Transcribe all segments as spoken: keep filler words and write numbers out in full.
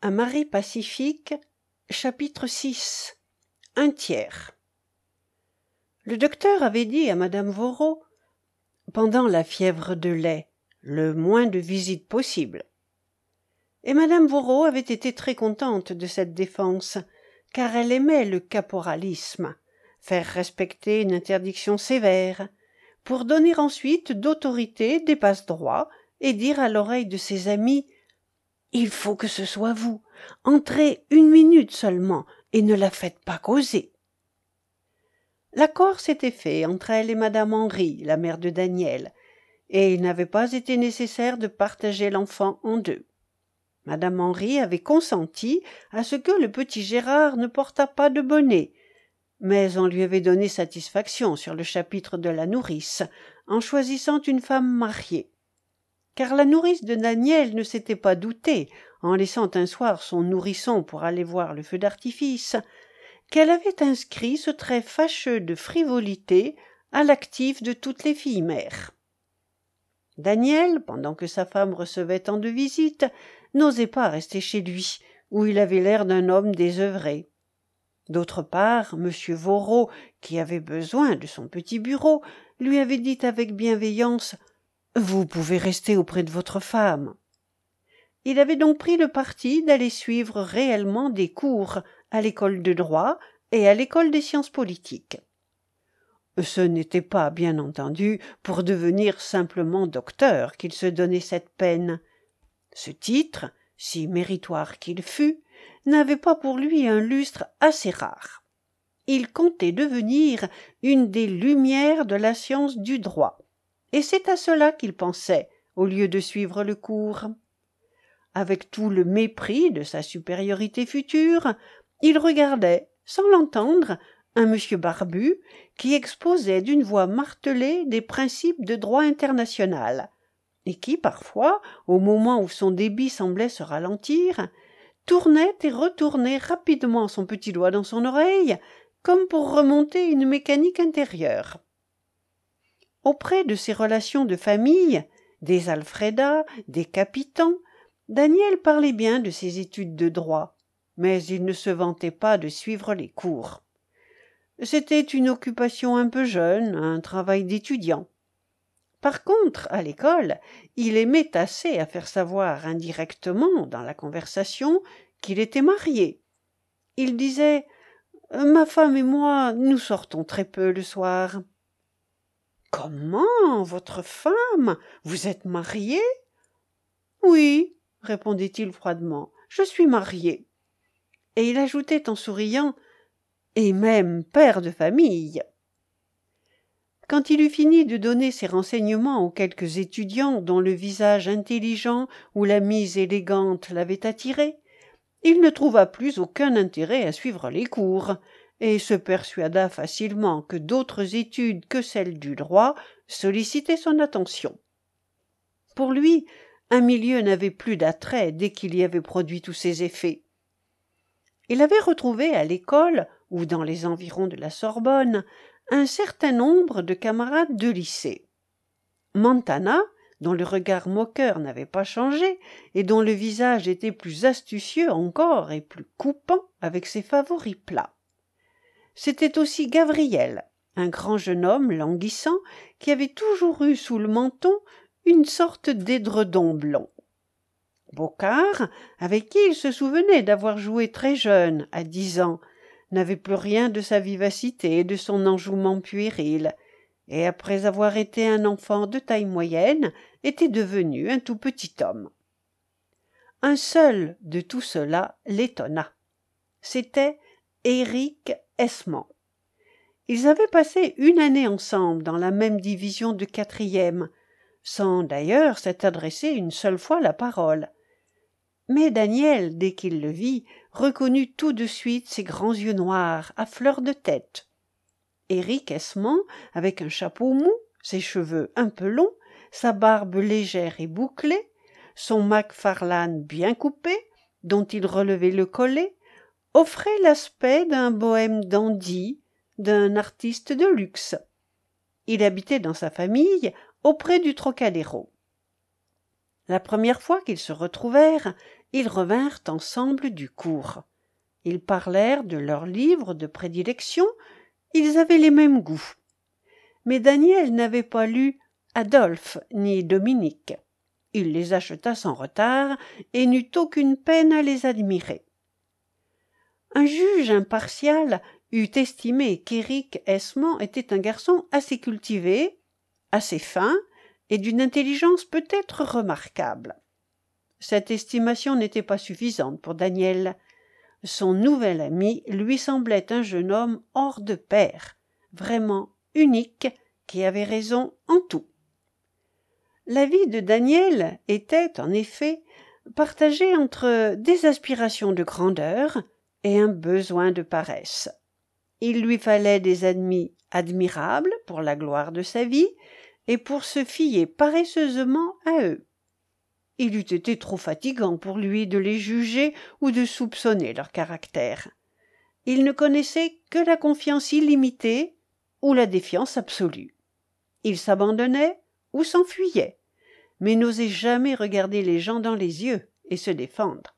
Un mari pacifique, chapitre six. Un tiers. Le docteur avait dit à madame Voreau, pendant la fièvre de lait, le moins de visites possible. Et madame Voreau avait été très contente de cette défense, car elle aimait le caporalisme, faire respecter une interdiction sévère, pour donner ensuite d'autorité des passe-droits et dire à l'oreille de ses amis « Il faut que ce soit vous, entrez une minute seulement et ne la faites pas causer. » L'accord s'était fait entre elle et madame Henry, la mère de Daniel, et il n'avait pas été nécessaire de partager l'enfant en deux. Madame Henry avait consenti à ce que le petit Gérard ne portât pas de bonnet, mais on lui avait donné satisfaction sur le chapitre de la nourrice, en choisissant une femme mariée. Car la nourrice de Daniel ne s'était pas doutée, en laissant un soir son nourrisson pour aller voir le feu d'artifice, qu'elle avait inscrit ce trait fâcheux de frivolité à l'actif de toutes les filles mères. Daniel, pendant que sa femme recevait tant de visites, n'osait pas rester chez lui, où il avait l'air d'un homme désœuvré. D'autre part, M. Voreau, qui avait besoin de son petit bureau, lui avait dit avec bienveillance « Vous pouvez rester auprès de votre femme. » Il avait donc pris le parti d'aller suivre réellement des cours à l'école de droit et à l'école des sciences politiques. Ce n'était pas, bien entendu, pour devenir simplement docteur qu'il se donnait cette peine. Ce titre, si méritoire qu'il fût, n'avait pas pour lui un lustre assez rare. Il comptait devenir une des lumières de la science du droit, et c'est à cela qu'il pensait, au lieu de suivre le cours. Avec tout le mépris de sa supériorité future, il regardait, sans l'entendre, un monsieur barbu qui exposait d'une voix martelée des principes de droit international, et qui, parfois, au moment où son débit semblait se ralentir, tournait et retournait rapidement son petit doigt dans son oreille, comme pour remonter une mécanique intérieure. Auprès de ses relations de famille, des Alfreda, des Capitans, Daniel parlait bien de ses études de droit, mais il ne se vantait pas de suivre les cours. C'était une occupation un peu jeune, un travail d'étudiant. Par contre, à l'école, il aimait assez à faire savoir indirectement, dans la conversation, qu'il était marié. Il disait « Ma femme et moi, nous sortons très peu le soir. »« Comment, votre femme? Vous êtes marié ?»« Oui, répondait-il froidement, je suis marié. » Et il ajoutait en souriant « Et même père de famille. » Quand il eut fini de donner ces renseignements aux quelques étudiants dont le visage intelligent ou la mise élégante l'avaient attiré, il ne trouva plus aucun intérêt à suivre les cours, et se persuada facilement que d'autres études que celles du droit sollicitaient son attention. Pour lui, un milieu n'avait plus d'attrait dès qu'il y avait produit tous ses effets. Il avait retrouvé à l'école, ou dans les environs de la Sorbonne, un certain nombre de camarades de lycée. Montana, dont le regard moqueur n'avait pas changé, et dont le visage était plus astucieux encore et plus coupant avec ses favoris plats. C'était aussi Gavriel, un grand jeune homme languissant qui avait toujours eu sous le menton une sorte d'édredon blond. Bocard, avec qui il se souvenait d'avoir joué très jeune, à dix ans, n'avait plus rien de sa vivacité et de son enjouement puéril, et après avoir été un enfant de taille moyenne, était devenu un tout petit homme. Un seul de tout cela l'étonna. C'était Éric Esmond. Ils avaient passé une année ensemble dans la même division de quatrième, sans d'ailleurs s'être adressé une seule fois la parole. Mais Daniel, dès qu'il le vit, reconnut tout de suite ses grands yeux noirs, à fleur de tête. Éric Esmond, avec un chapeau mou, ses cheveux un peu longs, sa barbe légère et bouclée, son Macfarlane bien coupé, dont il relevait le collet, offrait l'aspect d'un bohème dandy, d'un artiste de luxe. Il habitait dans sa famille auprès du Trocadéro. La première fois qu'ils se retrouvèrent, Ils revinrent ensemble du cours. Ils parlèrent de leurs livres de prédilection. Ils avaient les mêmes goûts. Mais Daniel n'avait pas lu Adolphe ni Dominique. Il les acheta sans retard et n'eut aucune peine à les admirer. Un juge impartial eût estimé qu'Éric Esmond était un garçon assez cultivé, assez fin et d'une intelligence peut-être remarquable. Cette estimation n'était pas suffisante pour Daniel. Son nouvel ami lui semblait un jeune homme hors de pair, vraiment unique, qui avait raison en tout. La vie de Daniel était, en effet, partagée entre des aspirations de grandeur et un besoin de paresse. Il lui fallait des amis admirables pour la gloire de sa vie et pour se fier paresseusement à eux. Il eût été trop fatigant pour lui de les juger ou de soupçonner leur caractère. Il ne connaissait que la confiance illimitée ou la défiance absolue. Il s'abandonnait ou s'enfuyait, mais n'osait jamais regarder les gens dans les yeux et se défendre.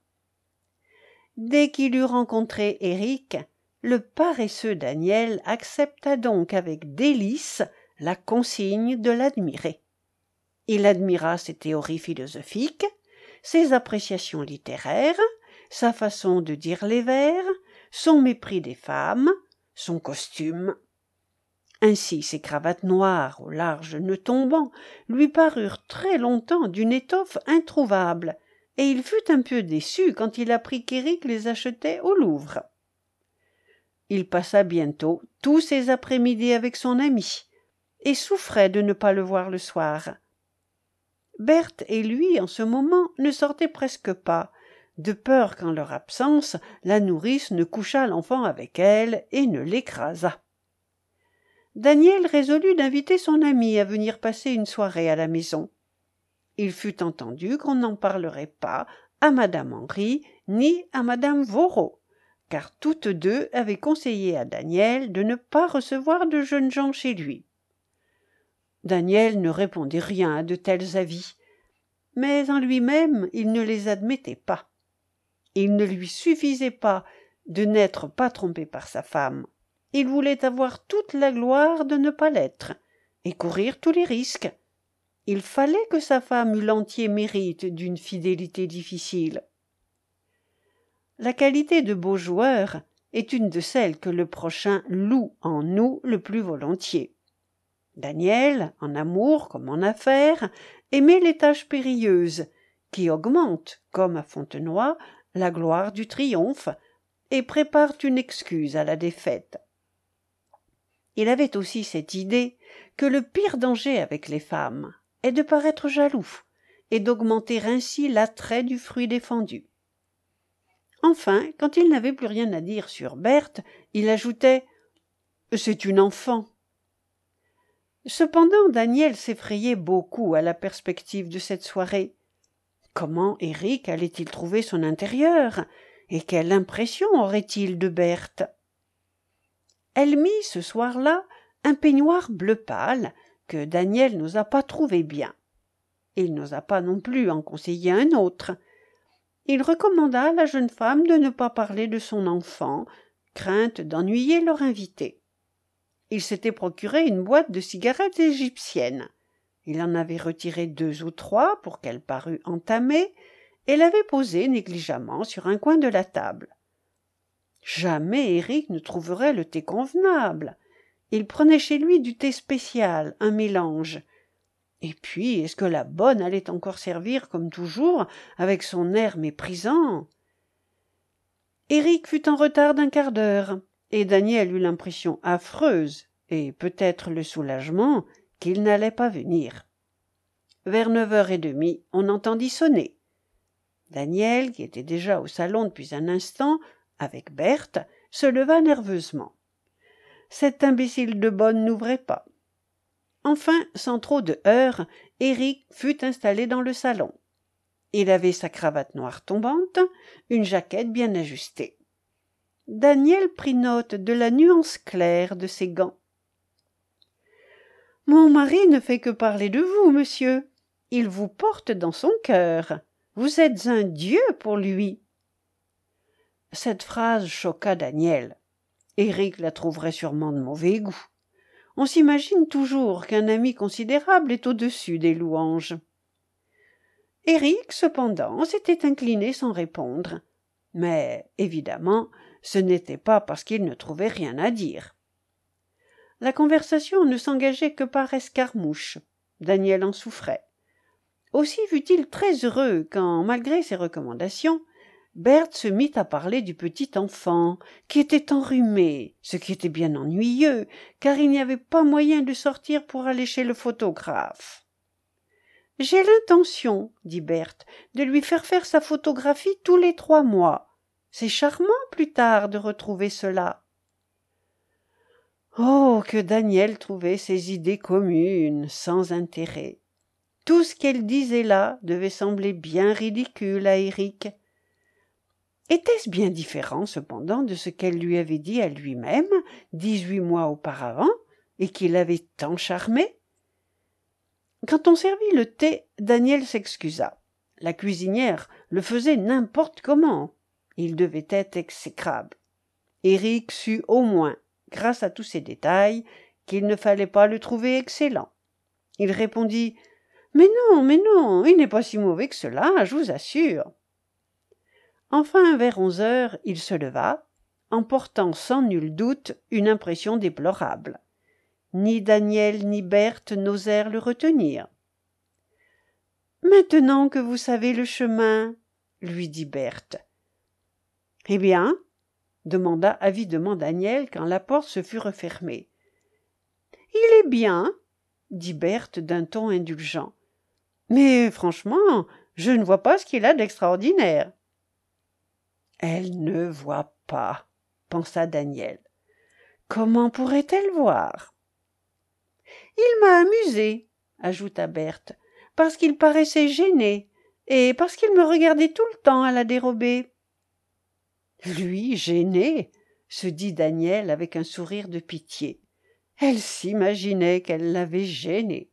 Dès qu'il eut rencontré Éric, le paresseux Daniel accepta donc avec délice la consigne de l'admirer. Il admira ses théories philosophiques, ses appréciations littéraires, sa façon de dire les vers, son mépris des femmes, son costume. Ainsi ses cravates noires aux larges nœuds tombants lui parurent très longtemps d'une étoffe introuvable, et il fut un peu déçu quand il apprit qu'Éric les achetait au Louvre. Il passa bientôt tous ses après-midi avec son ami, et souffrait de ne pas le voir le soir. Berthe et lui, en ce moment, ne sortaient presque pas, de peur qu'en leur absence, la nourrice ne couchât l'enfant avec elle et ne l'écrasât. Daniel résolut d'inviter son ami à venir passer une soirée à la maison. Il fut entendu qu'on n'en parlerait pas à madame Henry ni à madame Voreau, car toutes deux avaient conseillé à Daniel de ne pas recevoir de jeunes gens chez lui. Daniel ne répondit rien à de tels avis, mais en lui-même il ne les admettait pas. Il ne lui suffisait pas de n'être pas trompé par sa femme. Il voulait avoir toute la gloire de ne pas l'être, et courir tous les risques. Il fallait que sa femme eût l'entier mérite d'une fidélité difficile. La qualité de beau joueur est une de celles que le prochain loue en nous le plus volontiers. Daniel, en amour comme en affaires, aimait les tâches périlleuses, qui augmentent, comme à Fontenoy, la gloire du triomphe, et préparent une excuse à la défaite. Il avait aussi cette idée que le pire danger avec les femmes est de paraître jaloux et d'augmenter ainsi l'attrait du fruit défendu. Enfin, quand il n'avait plus rien à dire sur Berthe, il ajoutait « C'est une enfant ». Cependant, Daniel s'effrayait beaucoup à la perspective de cette soirée. Comment Éric allait-il trouver son intérieur, et quelle impression aurait-il de Berthe? Elle mit ce soir-là un peignoir bleu pâle que Daniel n'osa pas trouver bien. Il n'osa pas non plus en conseiller un autre. Il recommanda à la jeune femme de ne pas parler de son enfant, crainte d'ennuyer leur invité. Il s'était procuré une boîte de cigarettes égyptiennes. Il en avait retiré deux ou trois pour qu'elle parût entamée, et l'avait posée négligemment sur un coin de la table. Jamais Éric ne trouverait le thé convenable. Il prenait chez lui du thé spécial, un mélange. Et puis, est-ce que la bonne allait encore servir comme toujours, avec son air méprisant? Éric fut en retard d'un quart d'heure, et Daniel eut l'impression affreuse, et peut-être le soulagement, qu'il n'allait pas venir. Vers neuf heures et demie, on entendit sonner. Daniel, qui était déjà au salon depuis un instant, avec Berthe, se leva nerveusement. Cet imbécile de bonne n'ouvrait pas. Enfin, sans trop de heurts, Éric fut installé dans le salon. Il avait sa cravate noire tombante, une jaquette bien ajustée. Daniel prit note de la nuance claire de ses gants. « Mon mari ne fait que parler de vous, monsieur. Il vous porte dans son cœur. Vous êtes un dieu pour lui. » Cette phrase choqua Daniel. Éric la trouverait sûrement de mauvais goût. On s'imagine toujours qu'un ami considérable est au-dessus des louanges. Éric, cependant, s'était incliné sans répondre. Mais, évidemment, ce n'était pas parce qu'il ne trouvait rien à dire. La conversation ne s'engageait que par escarmouches. Daniel en souffrait. Aussi fut-il très heureux quand, malgré ses recommandations, Berthe se mit à parler du petit enfant, qui était enrhumé, ce qui était bien ennuyeux, car il n'y avait pas moyen de sortir pour aller chez le photographe. « J'ai l'intention, dit Berthe, de lui faire faire sa photographie tous les trois mois. C'est charmant plus tard de retrouver cela. » Oh, que Daniel trouvait ces idées communes, sans intérêt. Tout ce qu'elle disait là devait sembler bien ridicule à Éric. Était-ce bien différent, cependant, de ce qu'elle lui avait dit à lui-même, dix-huit mois auparavant, et qui l'avait tant charmé? Quand on servit le thé, Daniel s'excusa. La cuisinière le faisait n'importe comment. Il devait être exécrable. Éric sut au moins, grâce à tous ces détails, qu'il ne fallait pas le trouver excellent. Il répondit « Mais non, mais non, il n'est pas si mauvais que cela, je vous assure. » Enfin, vers onze heures, il se leva, emportant sans nul doute une impression déplorable. Ni Daniel ni Berthe n'osèrent le retenir. « Maintenant que vous savez le chemin, » lui dit Berthe. « Eh bien ?» demanda avidement Daniel quand la porte se fut refermée. « Il est bien, » dit Berthe d'un ton indulgent. « Mais franchement, je ne vois pas ce qu'il a d'extraordinaire. » Elle ne voit pas, pensa Daniel. Comment pourrait-elle voir? Il m'a amusé, ajouta Berthe, parce qu'il paraissait gêné et parce qu'il me regardait tout le temps à la dérobée. Lui gêné, se dit Daniel avec un sourire de pitié. Elle s'imaginait qu'elle l'avait gêné.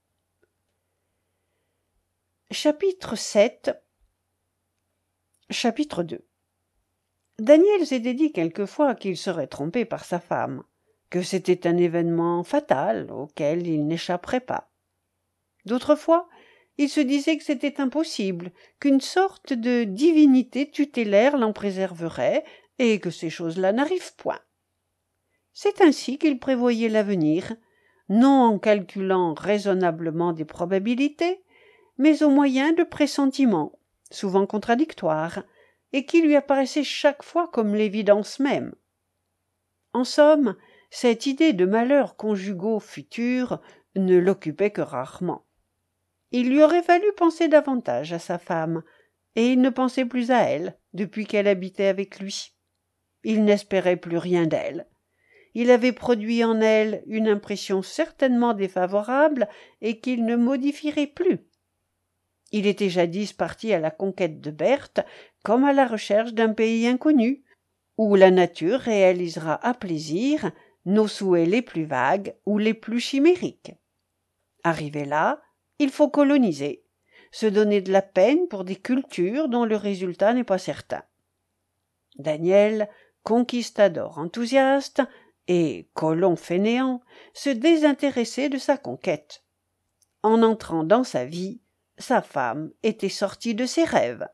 Chapitre sept. Chapitre deux. Daniel s'était dit quelquefois qu'il serait trompé par sa femme, que c'était un événement fatal auquel il n'échapperait pas. D'autres fois, il se disait que c'était impossible, qu'une sorte de divinité tutélaire l'en préserverait et que ces choses-là n'arrivent point. C'est ainsi qu'il prévoyait l'avenir, non en calculant raisonnablement des probabilités, mais au moyen de pressentiments, souvent contradictoires, et qui lui apparaissaient chaque fois comme l'évidence même. En somme, cette idée de malheurs conjugaux futurs ne l'occupait que rarement. Il lui aurait fallu penser davantage à sa femme, et il ne pensait plus à elle depuis qu'elle habitait avec lui. Il n'espérait plus rien d'elle. Il avait produit en elle une impression certainement défavorable et qu'il ne modifierait plus. Il était jadis parti à la conquête de Berthe comme à la recherche d'un pays inconnu, où la nature réalisera à plaisir nos souhaits les plus vagues ou les plus chimériques. Arrivé là, il faut coloniser, se donner de la peine pour des cultures dont le résultat n'est pas certain. Daniel, conquistador enthousiaste et colon fainéant, se désintéressait de sa conquête. En entrant dans sa vie, sa femme était sortie de ses rêves.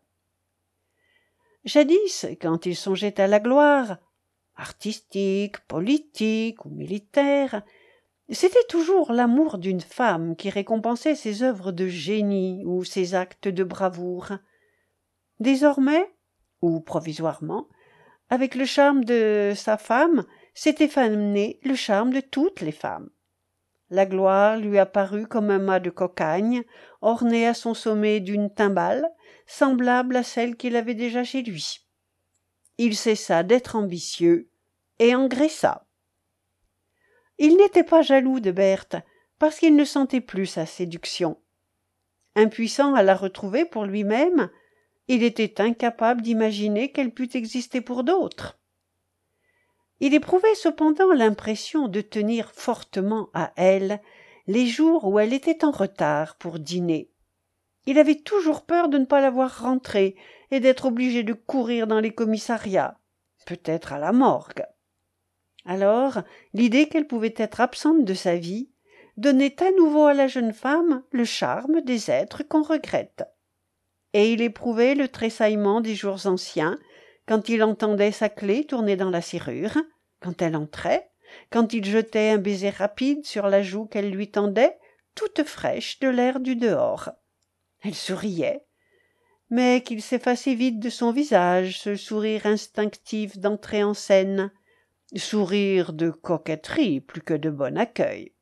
Jadis, quand il songeait à la gloire, artistique, politique ou militaire, c'était toujours l'amour d'une femme qui récompensait ses œuvres de génie ou ses actes de bravoure. Désormais, ou provisoirement, avec le charme de sa femme, s'était fané le charme de toutes les femmes. La gloire lui apparut comme un mât de cocagne, orné à son sommet d'une timbale, semblable à celle qu'il avait déjà chez lui. Il cessa d'être ambitieux et engraissa. Il n'était pas jaloux de Berthe, parce qu'il ne sentait plus sa séduction. Impuissant à la retrouver pour lui-même, il était incapable d'imaginer qu'elle pût exister pour d'autres. Il éprouvait cependant l'impression de tenir fortement à elle les jours où elle était en retard pour dîner. Il avait toujours peur de ne pas la voir rentrer et d'être obligé de courir dans les commissariats, peut-être à la morgue. Alors, l'idée qu'elle pouvait être absente de sa vie donnait à nouveau à la jeune femme le charme des êtres qu'on regrette. Et il éprouvait le tressaillement des jours anciens, quand il entendait sa clé tourner dans la serrure, quand elle entrait, quand il jetait un baiser rapide sur la joue qu'elle lui tendait, toute fraîche de l'air du dehors. Elle souriait, mais qu'il s'effaçait vite de son visage, ce sourire instinctif d'entrée en scène, sourire de coquetterie plus que de bon accueil.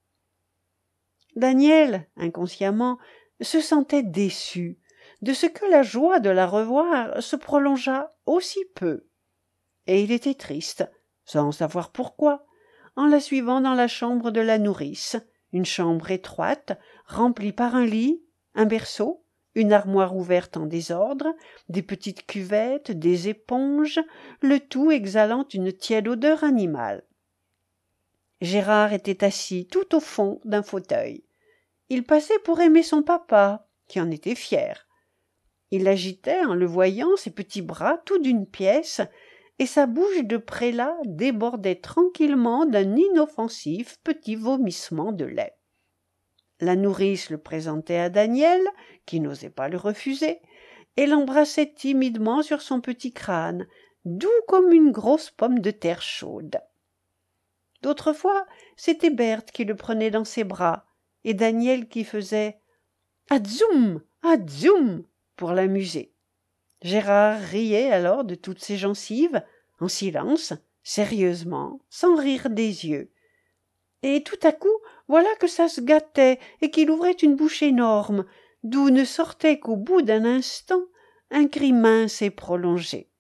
Daniel, inconsciemment, se sentait déçu de ce que la joie de la revoir se prolongeât aussi peu. Et il était triste, sans savoir pourquoi, en la suivant dans la chambre de la nourrice, une chambre étroite, remplie par un lit, un berceau, une armoire ouverte en désordre, des petites cuvettes, des éponges, le tout exhalant une tiède odeur animale. Gérard était assis tout au fond d'un fauteuil. Il passait pour aimer son papa, qui en était fier. Il agitait, en le voyant, ses petits bras tout d'une pièce, et sa bouche de prélat débordait tranquillement d'un inoffensif petit vomissement de lait. La nourrice le présentait à Daniel, qui n'osait pas le refuser, et l'embrassait timidement sur son petit crâne, doux comme une grosse pomme de terre chaude. D'autres fois, c'était Berthe qui le prenait dans ses bras, et Daniel qui faisait « Adzoum, adzoum » pour l'amuser. Gérard riait alors de toutes ses gencives, en silence, sérieusement, sans rire des yeux. Et tout à coup, voilà que ça se gâtait et qu'il ouvrait une bouche énorme, d'où ne sortait qu'au bout d'un instant un cri mince et prolongé.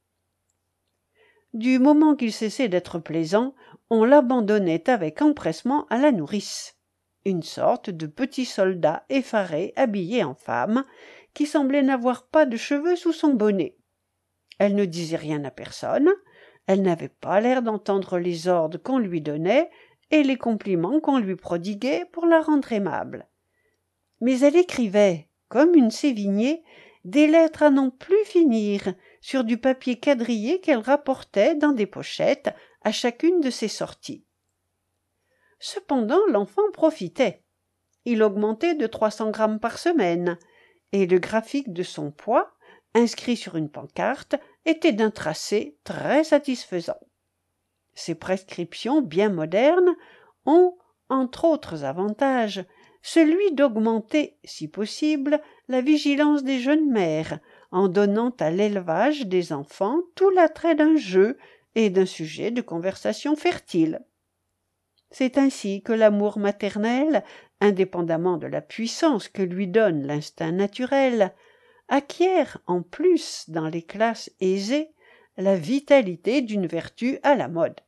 Du moment qu'il cessait d'être plaisant, on l'abandonnait avec empressement à la nourrice, une sorte de petit soldat effaré habillé en femme, qui semblait n'avoir pas de cheveux sous son bonnet. Elle ne disait rien à personne, elle n'avait pas l'air d'entendre les ordres qu'on lui donnait et les compliments qu'on lui prodiguait pour la rendre aimable. Mais elle écrivait, comme une Sévigné, des lettres à n'en plus finir, sur du papier quadrillé qu'elle rapportait dans des pochettes à chacune de ses sorties. Cependant, l'enfant profitait. Il augmentait de trois cents grammes par semaine, et le graphique de son poids, inscrit sur une pancarte, était d'un tracé très satisfaisant. Ces prescriptions bien modernes ont, entre autres avantages, celui d'augmenter, si possible, la vigilance des jeunes mères, en donnant à l'élevage des enfants tout l'attrait d'un jeu et d'un sujet de conversation fertile. C'est ainsi que l'amour maternel, indépendamment de la puissance que lui donne l'instinct naturel, acquiert en plus dans les classes aisées la vitalité d'une vertu à la mode.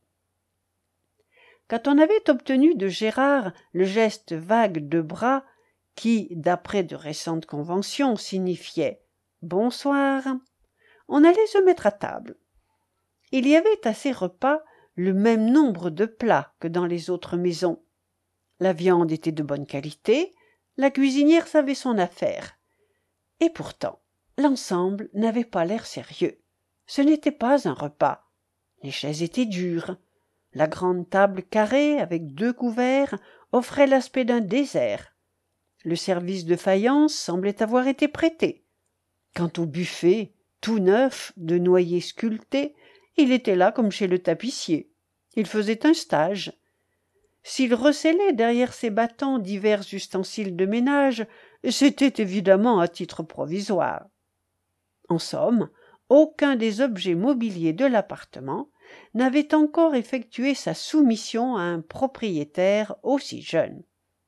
Quand on avait obtenu de Gérard le geste vague de bras qui, d'après de récentes conventions, signifiait « bonsoir », on allait se mettre à table. Il y avait à ces repas le même nombre de plats que dans les autres maisons. La viande était de bonne qualité, la cuisinière savait son affaire. Et pourtant, l'ensemble n'avait pas l'air sérieux. Ce n'était pas un repas. Les chaises étaient dures. La grande table carrée, avec deux couverts, offrait l'aspect d'un désert. Le service de faïence semblait avoir été prêté. Quant au buffet, tout neuf, de noyer sculpté, il était là comme chez le tapissier. Il faisait un stage. S'il recélait derrière ses bâtons divers ustensiles de ménage, c'était évidemment à titre provisoire. En somme, aucun des objets mobiliers de l'appartement n'avait encore effectué sa soumission à un propriétaire aussi jeune.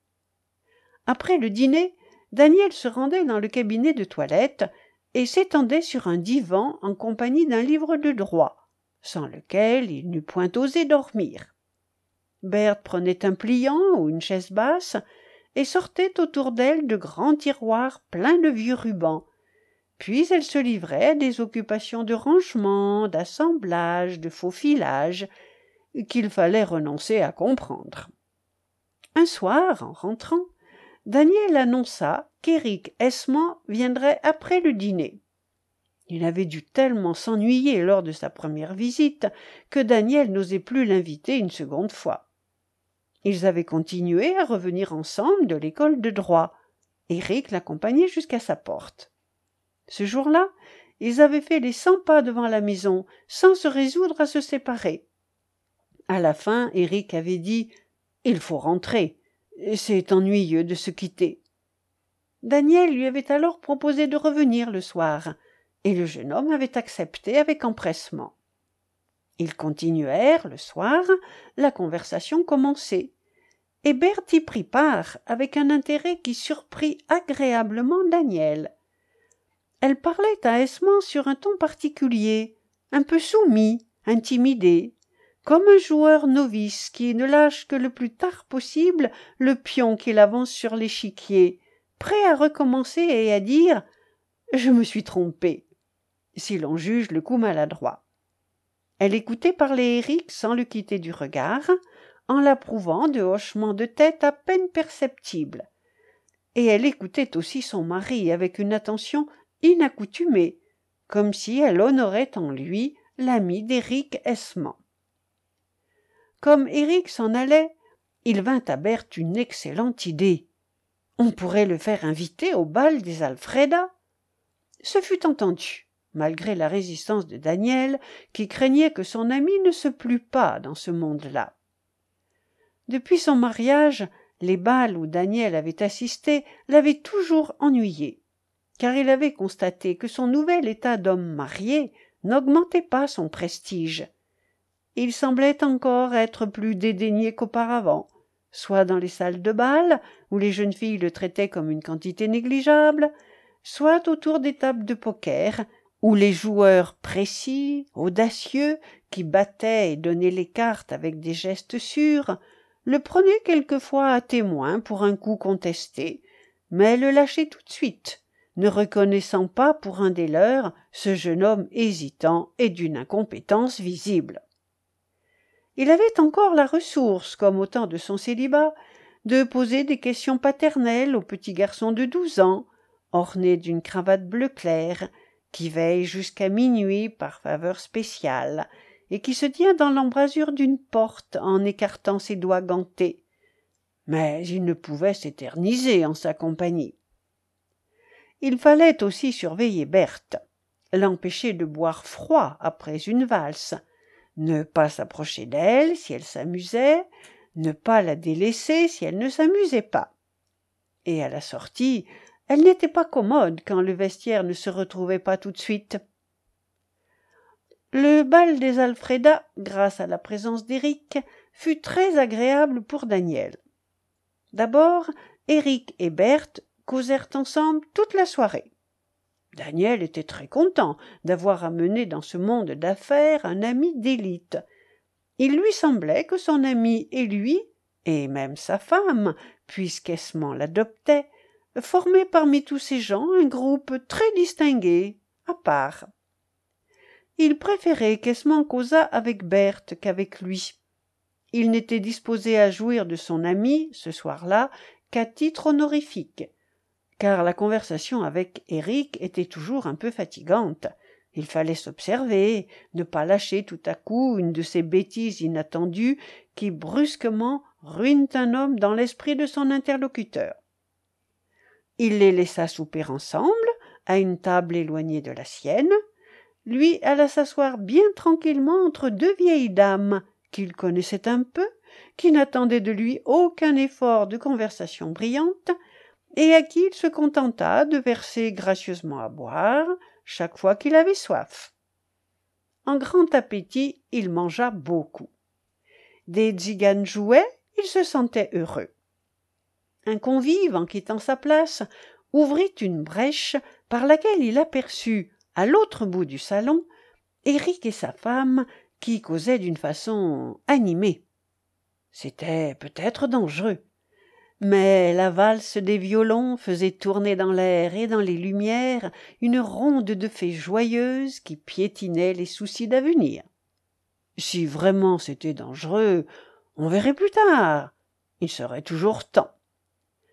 Après le dîner, Daniel se rendait dans le cabinet de toilette et s'étendait sur un divan en compagnie d'un livre de droit, sans lequel il n'eût point osé dormir. Berthe prenait un pliant ou une chaise basse et sortait autour d'elle de grands tiroirs pleins de vieux rubans. Puis elle se livrait à des occupations de rangement, d'assemblage, de faufilage, qu'il fallait renoncer à comprendre. Un soir, en rentrant, Daniel annonça qu'Éric Esmond viendrait après le dîner. Il avait dû tellement s'ennuyer lors de sa première visite que Daniel n'osait plus l'inviter une seconde fois. Ils avaient continué à revenir ensemble de l'école de droit. Éric l'accompagnait jusqu'à sa porte. Ce jour-là, ils avaient fait les cent pas devant la maison, sans se résoudre à se séparer. À la fin, Éric avait dit « Il faut rentrer, c'est ennuyeux de se quitter ». Daniel lui avait alors proposé de revenir le soir, et le jeune homme avait accepté avec empressement. Ils continuèrent, le soir, la conversation commencée, et Berthe y prit part avec un intérêt qui surprit agréablement Daniel. Elle parlait à Esmond sur un ton particulier, un peu soumis, intimidé, comme un joueur novice qui ne lâche que le plus tard possible le pion qu'il avance sur l'échiquier, prêt à recommencer et à dire « Je me suis trompé », si l'on juge le coup maladroit. Elle écoutait parler Éric sans le quitter du regard, en l'approuvant de hochements de tête à peine perceptibles. Et elle écoutait aussi son mari avec une attention inaccoutumée, comme si elle honorait en lui l'ami d'Éric Esmond. Comme Éric s'en allait, il vint à Berthe une excellente idée. On pourrait le faire inviter au bal des Alfreda. Ce fut entendu, malgré la résistance de Daniel, qui craignait que son ami ne se plût pas dans ce monde-là. Depuis son mariage, les bals où Daniel avait assisté l'avaient toujours ennuyé, car il avait constaté que son nouvel état d'homme marié n'augmentait pas son prestige. Il semblait encore être plus dédaigné qu'auparavant, soit dans les salles de bal, où les jeunes filles le traitaient comme une quantité négligeable, soit autour des tables de poker, où les joueurs précis, audacieux, qui battaient et donnaient les cartes avec des gestes sûrs, le prenaient quelquefois à témoin pour un coup contesté, mais le lâchaient tout de suite, ne reconnaissant pas pour un des leurs ce jeune homme hésitant et d'une incompétence visible. Il avait encore la ressource, comme au temps de son célibat, de poser des questions paternelles au petit garçon de douze ans, orné d'une cravate bleu clair, qui veille jusqu'à minuit par faveur spéciale, et qui se tient dans l'embrasure d'une porte en écartant ses doigts gantés. Mais il ne pouvait s'éterniser en sa compagnie. Il fallait aussi surveiller Berthe, l'empêcher de boire froid après une valse, ne pas s'approcher d'elle si elle s'amusait, ne pas la délaisser si elle ne s'amusait pas. Et à la sortie, elle n'était pas commode quand le vestiaire ne se retrouvait pas tout de suite. Le bal des Alfreda, grâce à la présence d'Éric, fut très agréable pour Daniel. D'abord, Éric et Berthe causèrent ensemble toute la soirée. Daniel était très content d'avoir amené dans ce monde d'affaires un ami d'élite. Il lui semblait que son ami et lui, et même sa femme, puisqu'Esmond l'adoptait, formaient parmi tous ces gens un groupe très distingué, à part. Il préférait qu'Esmond causât avec Berthe qu'avec lui. Il n'était disposé à jouir de son ami, ce soir-là, qu'à titre honorifique, car la conversation avec Éric était toujours un peu fatigante. Il fallait s'observer, ne pas lâcher tout à coup une de ces bêtises inattendues qui brusquement ruinent un homme dans l'esprit de son interlocuteur. Il les laissa souper ensemble, à une table éloignée de la sienne. Lui alla s'asseoir bien tranquillement entre deux vieilles dames qu'il connaissait un peu, qui n'attendaient de lui aucun effort de conversation brillante, et à qui il se contenta de verser gracieusement à boire chaque fois qu'il avait soif. En grand appétit, il mangea beaucoup. Des tziganes jouaient, il se sentait heureux. Un convive, en quittant sa place, ouvrit une brèche par laquelle il aperçut, à l'autre bout du salon, Éric et sa femme qui causaient d'une façon animée. C'était peut-être dangereux, mais la valse des violons faisait tourner dans l'air et dans les lumières une ronde de fées joyeuses qui piétinaient les soucis d'avenir. Si vraiment c'était dangereux, on verrait plus tard. Il serait toujours temps.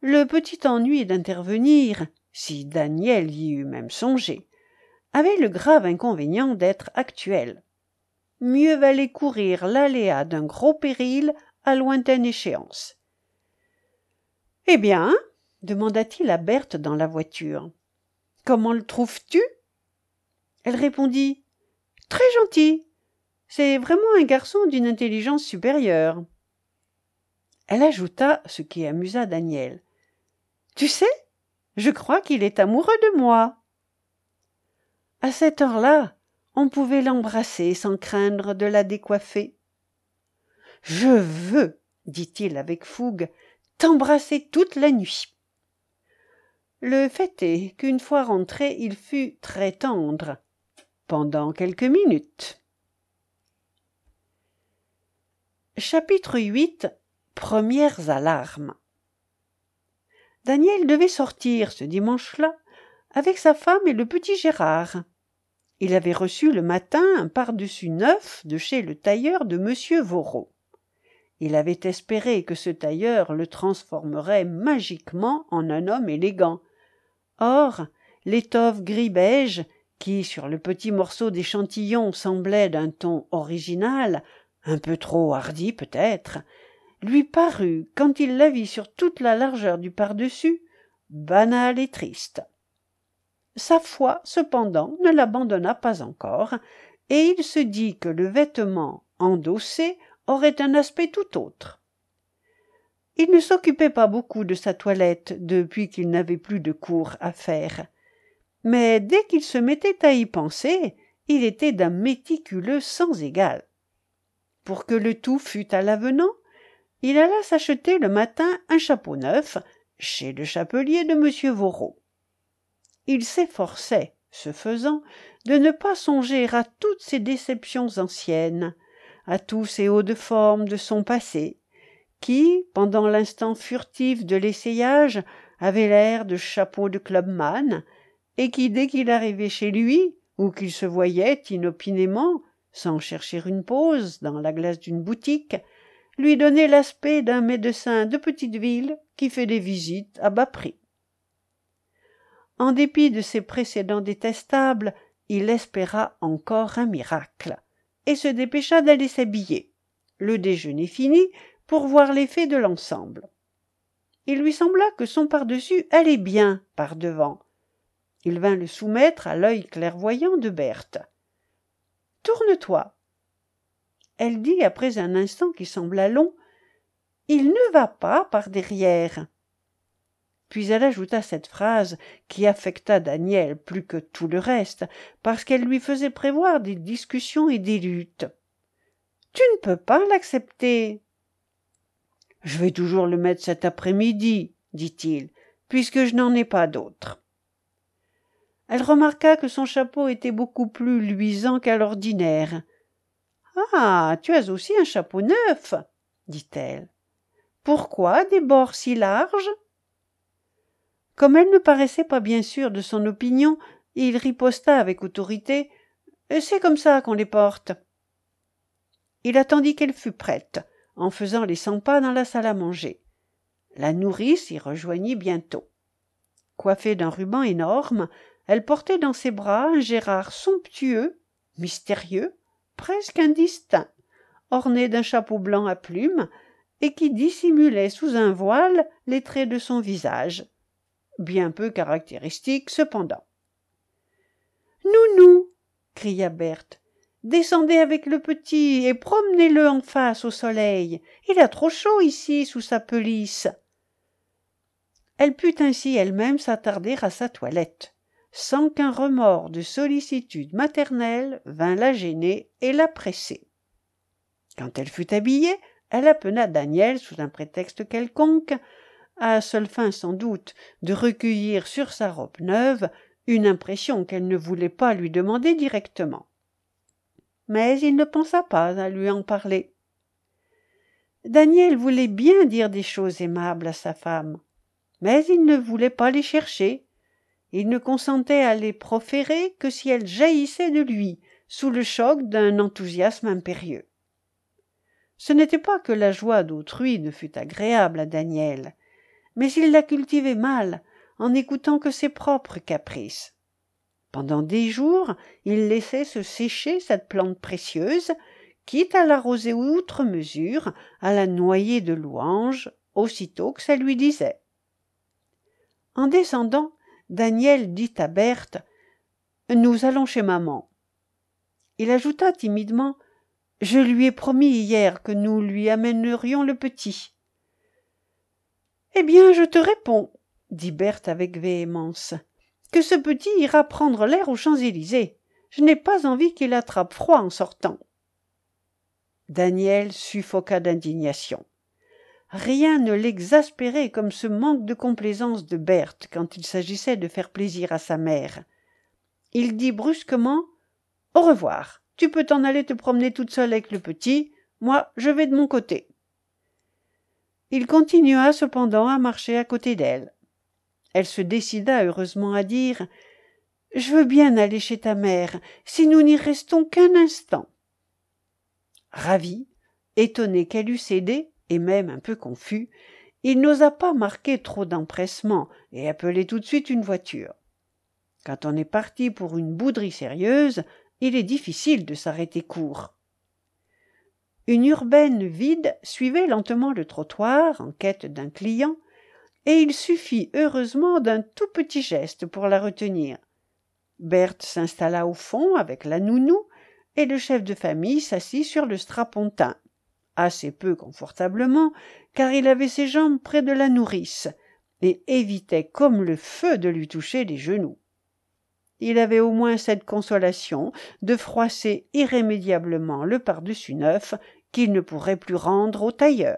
Le petit ennui d'intervenir, si Daniel y eût même songé, avait le grave inconvénient d'être actuel. Mieux valait courir l'aléa d'un gros péril à lointaine échéance. « Eh bien, demanda-t-il à Berthe dans la voiture, « comment le trouves-tu » Elle répondit « Très gentil. C'est vraiment un garçon d'une intelligence supérieure. » Elle ajouta, ce qui amusa Daniel. « Tu sais, je crois qu'il est amoureux de moi. » À cette heure-là, on pouvait l'embrasser sans craindre de la décoiffer. « Je veux, dit-il avec fougue, t'embrasser toute la nuit. » Le fait est qu'une fois rentré, il fut très tendre, pendant quelques minutes. Chapitre huit. Premières alarmes. Daniel devait sortir ce dimanche-là avec sa femme et le petit Gérard. Il avait reçu le matin un pardessus neuf de chez le tailleur de monsieur Voreau. Il avait espéré que ce tailleur le transformerait magiquement en un homme élégant. Or, l'étoffe gris-beige, qui, sur le petit morceau d'échantillon, semblait d'un ton original, un peu trop hardi peut-être, lui parut, quand il la vit sur toute la largeur du pardessus, banale et triste. Sa foi, cependant, ne l'abandonna pas encore, et il se dit que le vêtement endossé aurait un aspect tout autre. Il ne s'occupait pas beaucoup de sa toilette depuis qu'il n'avait plus de cours à faire, mais dès qu'il se mettait à y penser, il était d'un méticuleux sans égal. Pour que le tout fût à l'avenant, il alla s'acheter le matin un chapeau neuf chez le chapelier de monsieur Voreau. Il s'efforçait, ce faisant, de ne pas songer à toutes ses déceptions anciennes, à tous ces hauts de forme de son passé, qui, pendant l'instant furtif de l'essayage, avaient l'air de chapeaux de clubman, et qui, dès qu'il arrivait chez lui, ou qu'il se voyait inopinément, sans chercher une pause, dans la glace d'une boutique, lui donnaient l'aspect d'un médecin de petite ville qui fait des visites à bas prix. En dépit de ses précédents détestables, il espéra encore un miracle, et se dépêcha d'aller s'habiller, le déjeuner fini, pour voir l'effet de l'ensemble. Il lui sembla que son pardessus allait bien par devant. Il vint le soumettre à l'œil clairvoyant de Berthe. « Tourne-toi. » Elle dit après un instant qui sembla long, « Il ne va pas par derrière. » Puis elle ajouta cette phrase qui affecta Daniel plus que tout le reste, parce qu'elle lui faisait prévoir des discussions et des luttes. « Tu ne peux pas l'accepter. »« Je vais toujours le mettre cet après-midi, dit-il, puisque je n'en ai pas d'autre. » Elle remarqua que son chapeau était beaucoup plus luisant qu'à l'ordinaire. « Ah, tu as aussi un chapeau neuf, dit-elle. Pourquoi des bords si larges ? » Comme elle ne paraissait pas bien sûre de son opinion, il riposta avec autorité. « C'est comme ça qu'on les porte. » Il attendit qu'elle fût prête, en faisant les cent pas dans la salle à manger. La nourrice y rejoignit bientôt. Coiffée d'un ruban énorme, elle portait dans ses bras un Gérard somptueux, mystérieux, presque indistinct, orné d'un chapeau blanc à plumes, et qui dissimulait sous un voile les traits de son visage, bien peu caractéristiques cependant. « Nounou !» cria Berthe. « Descendez avec le petit et promenez-le en face au soleil. Il a trop chaud ici sous sa pelisse. » Elle put ainsi elle-même s'attarder à sa toilette, sans qu'un remords de sollicitude maternelle vînt la gêner et la presser. Quand elle fut habillée, elle appela Daniel sous un prétexte quelconque, à seule fin sans doute de recueillir sur sa robe neuve une impression qu'elle ne voulait pas lui demander directement. Mais il ne pensa pas à lui en parler. Daniel voulait bien dire des choses aimables à sa femme, mais il ne voulait pas les chercher. Il ne consentait à les proférer que si elles jaillissaient de lui, sous le choc d'un enthousiasme impérieux. Ce n'était pas que la joie d'autrui ne fût agréable à Daniel, mais il la cultivait mal, en n'écoutant que ses propres caprices. Pendant des jours, il laissait se sécher cette plante précieuse, quitte à l'arroser outre mesure, à la noyer de louanges, aussitôt que ça lui disait. En descendant, Daniel dit à Berthe « Nous allons chez maman ». Il ajouta timidement « Je lui ai promis hier que nous lui amènerions le petit ». « Eh bien, je te réponds, » dit Berthe avec véhémence, « que ce petit ira prendre l'air aux Champs-Élysées. Je n'ai pas envie qu'il attrape froid en sortant. » Daniel suffoqua d'indignation. Rien ne l'exaspérait comme ce manque de complaisance de Berthe quand il s'agissait de faire plaisir à sa mère. Il dit brusquement « Au revoir, tu peux t'en aller te promener toute seule avec le petit, moi je vais de mon côté. » Il continua cependant à marcher à côté d'elle. Elle se décida heureusement à dire « Je veux bien aller chez ta mère, si nous n'y restons qu'un instant. » Ravi, étonné qu'elle eût cédé, et même un peu confus, il n'osa pas marquer trop d'empressement et appeler tout de suite une voiture. Quand on est parti pour une bouderie sérieuse, il est difficile de s'arrêter court. Une urbaine vide suivait lentement le trottoir en quête d'un client, et il suffit heureusement d'un tout petit geste pour la retenir. Berthe s'installa au fond avec la nounou, et le chef de famille s'assit sur le strapontin, assez peu confortablement, car il avait ses jambes près de la nourrice, et évitait comme le feu de lui toucher les genoux. Il avait au moins cette consolation de froisser irrémédiablement le par-dessus neuf qu'il ne pourrait plus rendre au tailleur.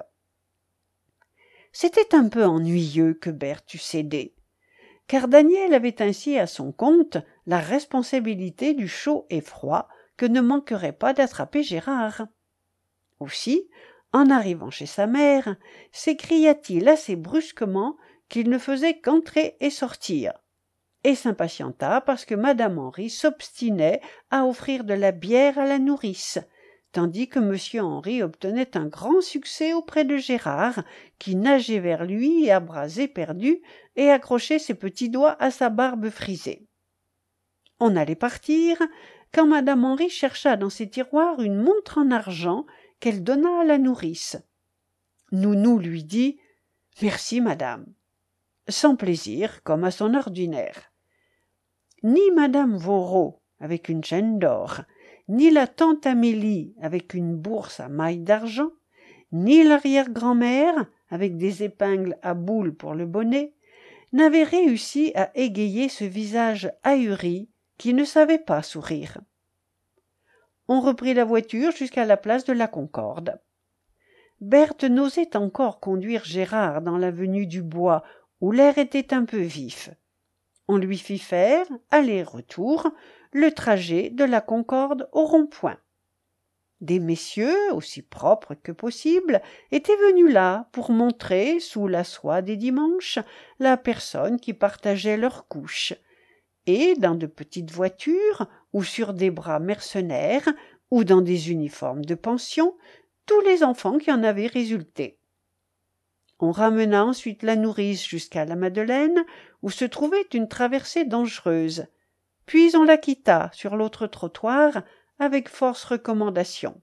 C'était un peu ennuyeux que Berthe eût cédé, car Daniel avait ainsi à son compte la responsabilité du chaud et froid que ne manquerait pas d'attraper Gérard. Aussi, en arrivant chez sa mère, s'écria-t-il assez brusquement qu'il ne faisait qu'entrer et sortir, et s'impatienta parce que madame Henry s'obstinait à offrir de la bière à la nourrice, tandis que monsieur Henry obtenait un grand succès auprès de Gérard, qui nageait vers lui à bras éperdus et accrochait ses petits doigts à sa barbe frisée. On allait partir, quand madame Henry chercha dans ses tiroirs une montre en argent qu'elle donna à la nourrice. Nounou lui dit « Merci, madame », sans plaisir, comme à son ordinaire. Ni madame Voreau, avec une chaîne d'or, ni la tante Amélie, avec une bourse à mailles d'argent, ni l'arrière-grand-mère, avec des épingles à boules pour le bonnet, n'avaient réussi à égayer ce visage ahuri qui ne savait pas sourire. On reprit la voiture jusqu'à la place de la Concorde. Berthe n'osait encore conduire Gérard dans l'avenue du Bois, où l'air était un peu vif. On lui fit faire, aller-retour, le trajet de la Concorde au rond-point. Des messieurs, aussi propres que possible, étaient venus là pour montrer, sous la soie des dimanches, la personne qui partageait leur couche, et dans de petites voitures, ou sur des bras mercenaires, ou dans des uniformes de pension, tous les enfants qui en avaient résulté. On ramena ensuite la nourrice jusqu'à la Madeleine, où se trouvait une traversée dangereuse, puis on la quitta sur l'autre trottoir avec force recommandation.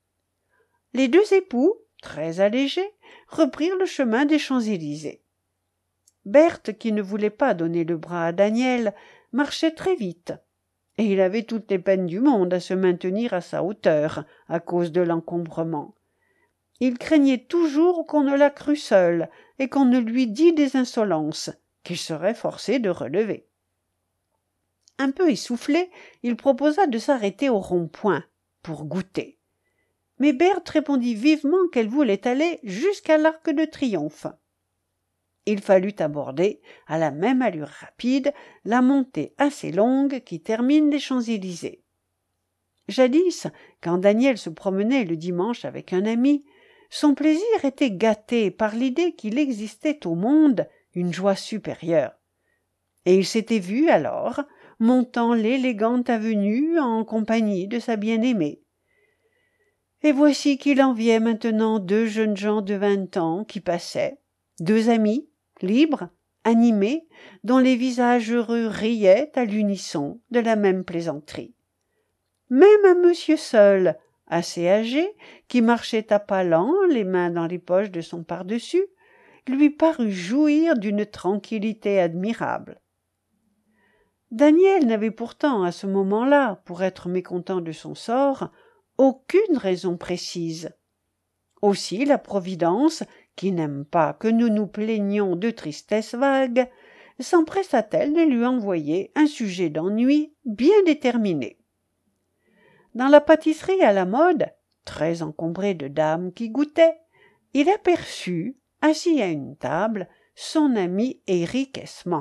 Les deux époux, très allégés, reprirent le chemin des Champs-Élysées. Berthe, qui ne voulait pas donner le bras à Daniel, marchait très vite, et il avait toutes les peines du monde à se maintenir à sa hauteur à cause de l'encombrement. Il craignait toujours qu'on ne la crût seule et qu'on ne lui dît des insolences, qu'il serait forcé de relever. Un peu essoufflé, il proposa de s'arrêter au rond-point pour goûter. Mais Berthe répondit vivement qu'elle voulait aller jusqu'à l'Arc de Triomphe. Il fallut aborder, à la même allure rapide, la montée assez longue qui termine les Champs-Élysées. Jadis, quand Daniel se promenait le dimanche avec un ami, son plaisir était gâté par l'idée qu'il existait au monde une joie supérieure. Et il s'était vu alors montant l'élégante avenue en compagnie de sa bien-aimée. Et voici qu'il enviait maintenant deux jeunes gens de vingt ans qui passaient, deux amis, libres, animés, dont les visages heureux riaient à l'unisson de la même plaisanterie. Même un monsieur seul, assez âgé, qui marchait à pas lents, les mains dans les poches de son pardessus, lui parut jouir d'une tranquillité admirable. Daniel n'avait pourtant à ce moment-là, pour être mécontent de son sort, aucune raison précise. Aussi la Providence, qui n'aime pas que nous nous plaignions de tristesse vague, s'empressa-t-elle de lui envoyer un sujet d'ennui bien déterminé. Dans la pâtisserie à la mode, très encombrée de dames qui goûtaient, il aperçut, assis à une table, son ami Éric Esmond.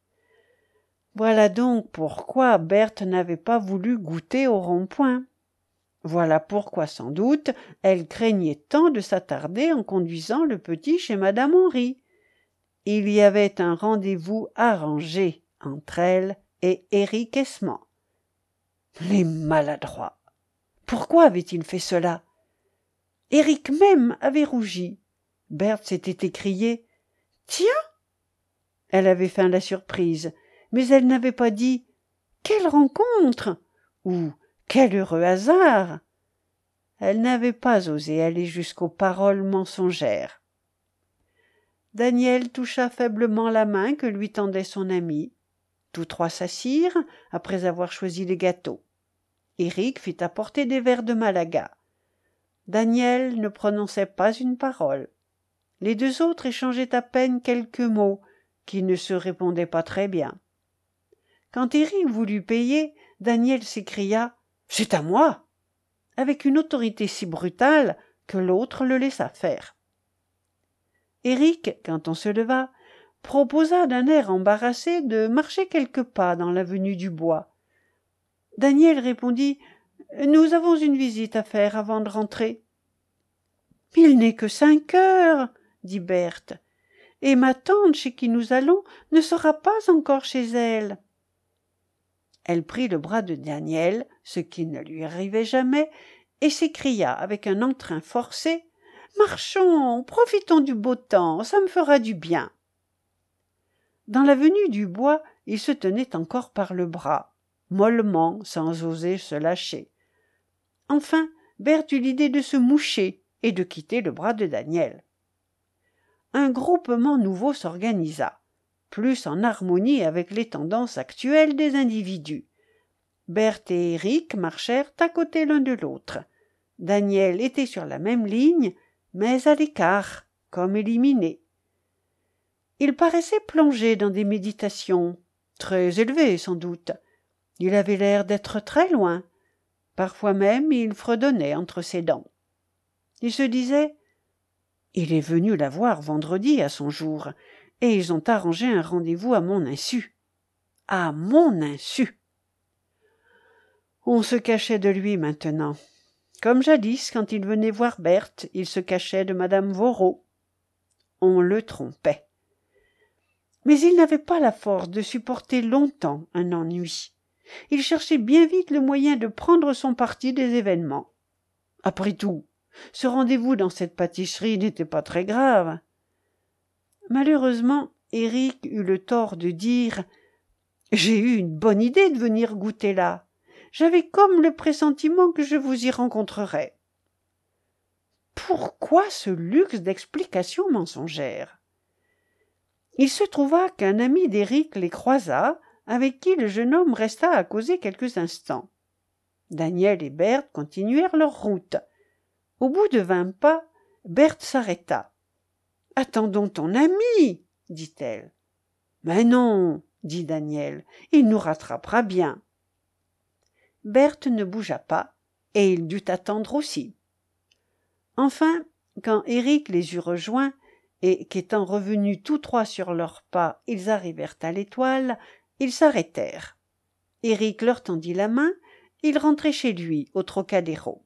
Voilà donc pourquoi Berthe n'avait pas voulu goûter au rond-point. Voilà pourquoi, sans doute, elle craignait tant de s'attarder en conduisant le petit chez madame Henry. Il y avait un rendez-vous arrangé entre elle et Éric Esmond. Les maladroits! Pourquoi avait-il fait cela? Éric même avait rougi. Berthe s'était écriée « Tiens !» Elle avait feint la surprise, mais elle n'avait pas dit « Quelle rencontre !» ou « Quel heureux hasard !» Elle n'avait pas osé aller jusqu'aux paroles mensongères. Daniel toucha faiblement la main que lui tendait son ami. Tous trois s'assirent, après avoir choisi les gâteaux. Éric fit apporter des verres de Malaga. Daniel ne prononçait pas une parole. Les deux autres échangeaient à peine quelques mots, qui ne se répondaient pas très bien. Quand Éric voulut payer, Daniel s'écria « C'est à moi !» avec une autorité si brutale que l'autre le laissa faire. Éric, quand on se leva, proposa d'un air embarrassé de marcher quelques pas dans l'avenue du Bois. Daniel répondit « Nous avons une visite à faire avant de rentrer. »« Il n'est que cinq heures, » dit Berthe, « et ma tante chez qui nous allons ne sera pas encore chez elle. » Elle prit le bras de Daniel, ce qui ne lui arrivait jamais, et s'écria avec un entrain forcé « Marchons, profitons du beau temps, ça me fera du bien. » Dans l'avenue du Bois, il se tenait encore par le bras, mollement, sans oser se lâcher. Enfin, Berthe eut l'idée de se moucher et de quitter le bras de Daniel. Un groupement nouveau s'organisa, plus en harmonie avec les tendances actuelles des individus. Berthe et Éric marchèrent à côté l'un de l'autre. Daniel était sur la même ligne, mais à l'écart, comme éliminé. Il paraissait plongé dans des méditations, très élevées sans doute. Il avait l'air d'être très loin. Parfois même il fredonnait entre ses dents. Il se disait « Il est venu la voir vendredi à son jour, et ils ont arrangé un rendez-vous à mon insu. À mon insu !» On se cachait de lui maintenant. Comme jadis, quand il venait voir Berthe, il se cachait de madame Voreau. On le trompait. Mais il n'avait pas la force de supporter longtemps un ennui. Il cherchait bien vite le moyen de prendre son parti des événements. Après tout, ce rendez-vous dans cette pâtisserie n'était pas très grave. Malheureusement, Éric eut le tort de dire « J'ai eu une bonne idée de venir goûter là. J'avais comme le pressentiment que je vous y rencontrerais. » Pourquoi ce luxe d'explications mensongères? Il se trouva qu'un ami d'Éric les croisa, avec qui le jeune homme resta à causer quelques instants. Daniel et Berthe continuèrent leur route. Au bout de vingt pas, Berthe s'arrêta. « Attendons ton ami, dit-elle. « Mais non, dit Daniel, il nous rattrapera bien. » Berthe ne bougea pas, et il dut attendre aussi. Enfin, quand Éric les eut rejoints, et qu'étant revenus tous trois sur leurs pas, ils arrivèrent à l'Étoile, ils s'arrêtèrent. Éric leur tendit la main, il rentrait chez lui, au Trocadéro.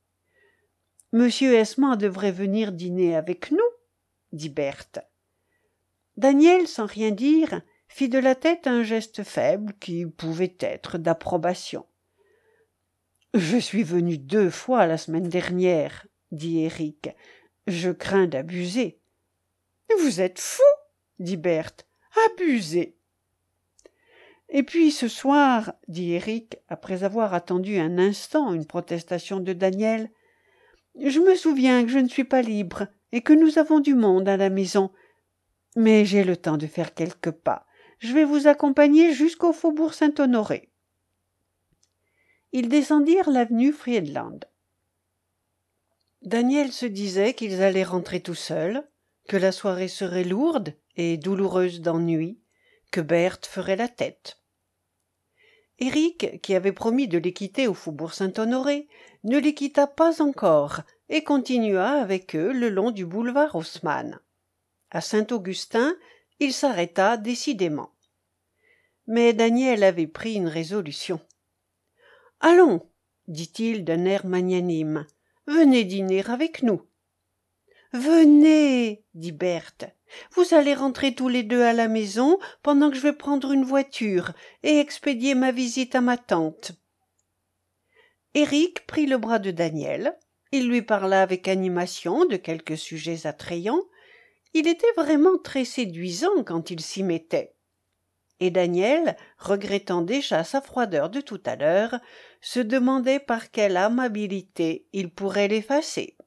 « Monsieur Esmond devrait venir dîner avec nous, » dit Berthe. Daniel, sans rien dire, fit de la tête un geste faible qui pouvait être d'approbation. « Je suis venu deux fois la semaine dernière, » dit Éric. « Je crains d'abuser. »« Vous êtes fou ! dit Berthe. Abusé. Et puis ce soir, dit Éric, après avoir attendu un instant une protestation de Daniel, je me souviens que je ne suis pas libre et que nous avons du monde à la maison. Mais j'ai le temps de faire quelques pas. Je vais vous accompagner jusqu'au faubourg Saint-Honoré. Ils descendirent l'avenue Friedland. Daniel se disait qu'ils allaient rentrer tout seuls, que la soirée serait lourde et douloureuse d'ennui, que Berthe ferait la tête. Éric, qui avait promis de les quitter au faubourg Saint-Honoré, ne les quitta pas encore et continua avec eux le long du boulevard Haussmann. À Saint-Augustin, il s'arrêta décidément. Mais Daniel avait pris une résolution. « Allons, dit-il d'un air magnanime, venez dîner avec nous. »« Venez, dit Berthe, vous allez rentrer tous les deux à la maison pendant que je vais prendre une voiture et expédier ma visite à ma tante. » Éric prit le bras de Daniel, il lui parla avec animation de quelques sujets attrayants. Il était vraiment très séduisant quand il s'y mettait. Et Daniel, regrettant déjà sa froideur de tout à l'heure, se demandait par quelle amabilité il pourrait l'effacer.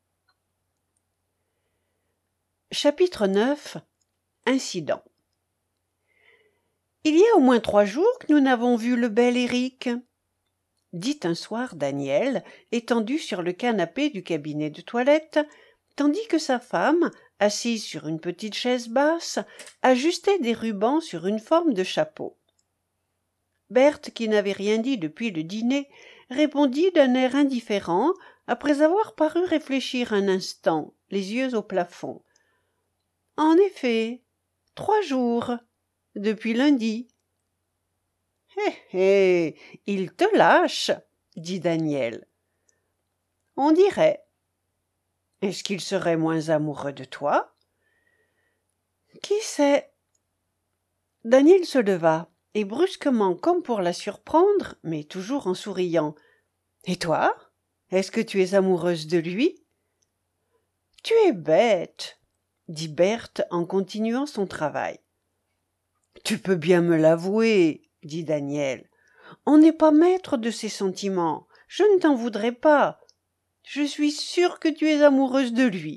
Chapitre neuf. Incident. Il y a au moins trois jours que nous n'avons vu le bel Éric, dit un soir Daniel, étendu sur le canapé du cabinet de toilette, tandis que sa femme, assise sur une petite chaise basse, ajustait des rubans sur une forme de chapeau. Berthe, qui n'avait rien dit depuis le dîner, répondit d'un air indifférent, après avoir paru réfléchir un instant, les yeux au plafond. « En effet, trois jours, depuis lundi. »« Hé, hé, il te lâche, » dit Daniel. « On dirait. » « Est-ce qu'il serait moins amoureux de toi ?»« Qui sait ?» Daniel se leva, et brusquement, comme pour la surprendre, mais toujours en souriant. « Et toi? Est-ce que tu es amoureuse de lui ?»« Tu es bête, » dit Berthe en continuant son travail. « Tu peux bien me l'avouer, » dit Daniel. « On n'est pas maître de ses sentiments. Je ne t'en voudrais pas. Je suis sûre que tu es amoureuse de lui. »«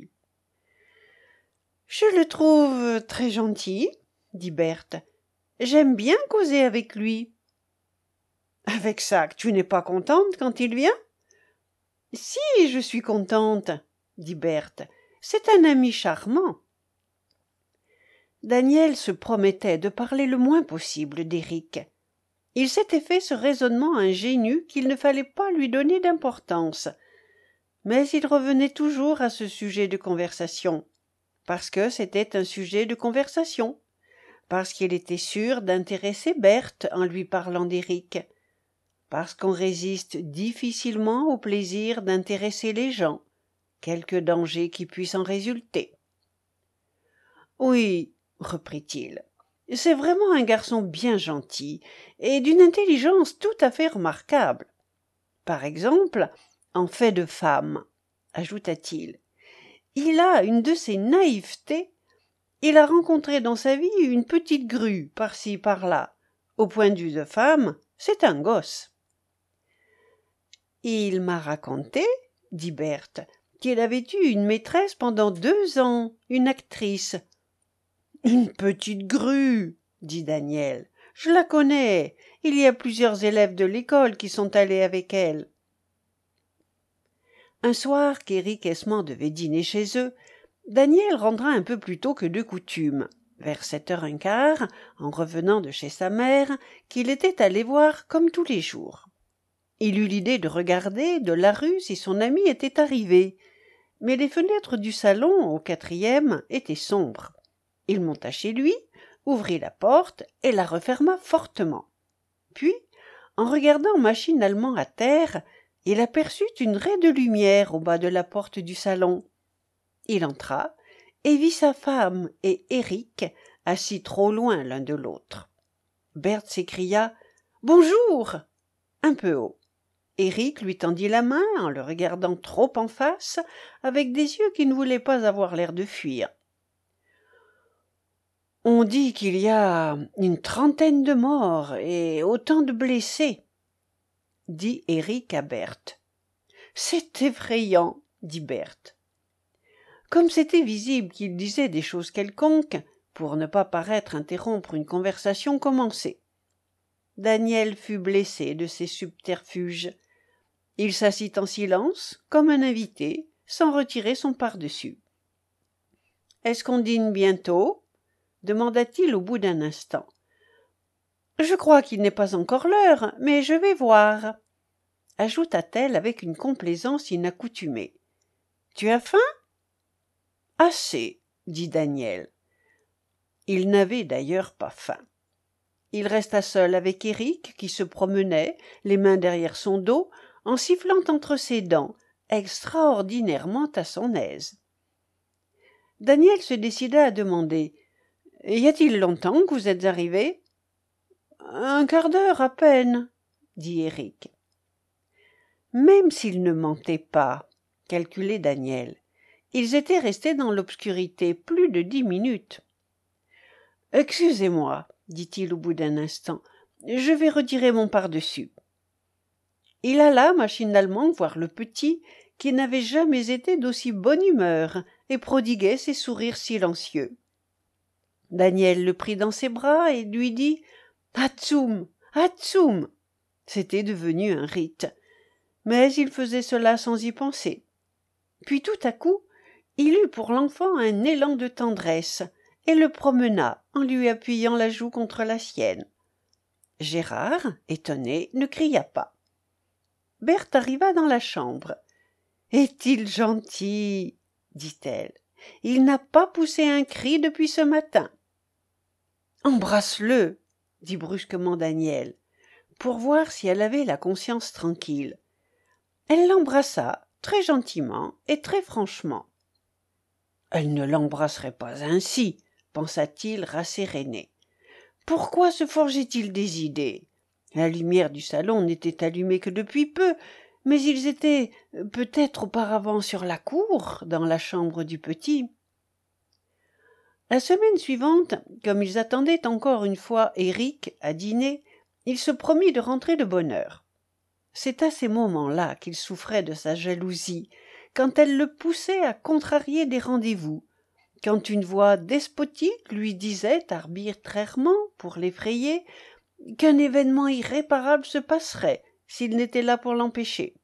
Je le trouve très gentil, » dit Berthe. « J'aime bien causer avec lui. »« Avec ça, que tu n'es pas contente quand il vient ?»« Si, je suis contente, » dit Berthe. « C'est un ami charmant. » Daniel se promettait de parler le moins possible d'Éric. Il s'était fait ce raisonnement ingénu qu'il ne fallait pas lui donner d'importance. Mais il revenait toujours à ce sujet de conversation, parce que c'était un sujet de conversation, parce qu'il était sûr d'intéresser Berthe en lui parlant d'Éric, parce qu'on résiste difficilement au plaisir d'intéresser les gens, quelque danger qui puisse en résulter. « Oui, » reprit-il, « c'est vraiment un garçon bien gentil et d'une intelligence tout à fait remarquable. Par exemple, en fait de femme, ajouta-t-il, il a une de ces naïvetés. Il a rencontré dans sa vie une petite grue par-ci par-là. Au point de vue de femme, c'est un gosse. »« Il m'a raconté, » dit Berthe, « qu'il avait eu une maîtresse pendant deux ans, une actrice. »« Une petite grue, » dit Daniel. « Je la connais. Il y a plusieurs élèves de l'école qui sont allés avec elle. » Un soir qu'Éric Esmond devait dîner chez eux, Daniel rentra un peu plus tôt que de coutume, vers sept heures un quart, en revenant de chez sa mère, qu'il était allé voir comme tous les jours. Il eut l'idée de regarder de la rue si son ami était arrivé, mais les fenêtres du salon, au quatrième, étaient sombres. Il monta chez lui, ouvrit la porte et la referma fortement. Puis, en regardant machinalement à terre, il aperçut une raie de lumière au bas de la porte du salon. Il entra et vit sa femme et Éric assis trop loin l'un de l'autre. Berthe s'écria « Bonjour !» un peu haut. Éric lui tendit la main en le regardant trop en face, avec des yeux qui ne voulaient pas avoir l'air de fuir. On dit qu'il y a une trentaine de morts et autant de blessés, dit Eric à Berthe. C'est effrayant, dit Berthe. Comme c'était visible qu'il disait des choses quelconques, pour ne pas paraître interrompre une conversation commencée. Daniel fut blessé de ces subterfuges. Il s'assit en silence, comme un invité, sans retirer son pardessus. « Est-ce qu'on dîne bientôt ?» demanda-t-il au bout d'un instant. « Je crois qu'il n'est pas encore l'heure, mais je vais voir, » ajouta-t-elle avec une complaisance inaccoutumée. « Tu as faim ?»« Assez, » dit Daniel. Il n'avait d'ailleurs pas faim. Il resta seul avec Éric, qui se promenait, les mains derrière son dos, en sifflant entre ses dents, extraordinairement à son aise. Daniel se décida à demander « Y a-t-il longtemps que vous êtes arrivé ?»« Un quart d'heure à peine, » dit Éric. Même s'ils ne mentaient pas, calculait Daniel, ils étaient restés dans l'obscurité plus de dix minutes. « Excusez-moi, » dit-il au bout d'un instant, « je vais retirer mon pardessus. » Il alla machinalement voir le petit, qui n'avait jamais été d'aussi bonne humeur et prodiguait ses sourires silencieux. Daniel le prit dans ses bras et lui dit « Atsoum, atsoum !» C'était devenu un rite, mais il faisait cela sans y penser. Puis tout à coup, il eut pour l'enfant un élan de tendresse et le promena en lui appuyant la joue contre la sienne. Gérard, étonné, ne cria pas. Berthe arriva dans la chambre. « Est-il gentil ?» dit-elle. « Il n'a pas poussé un cri depuis ce matin. »« Embrasse-le » dit brusquement Daniel, pour voir si elle avait la conscience tranquille. Elle l'embrassa très gentiment et très franchement. Elle ne l'embrasserait pas ainsi, pensa-t-il rasséréné. Pourquoi se forgeait-il des idées? La lumière du salon n'était allumée que depuis peu, mais ils étaient peut-être auparavant sur la cour, dans la chambre du petit. La semaine suivante, comme ils attendaient encore une fois Éric à dîner, il se promit de rentrer de bonne heure. C'est à ces moments-là qu'il souffrait de sa jalousie, quand elle le poussait à contrarier des rendez-vous, quand une voix despotique lui disait arbitrairement, pour l'effrayer, qu'un événement irréparable se passerait s'il n'était là pour l'empêcher.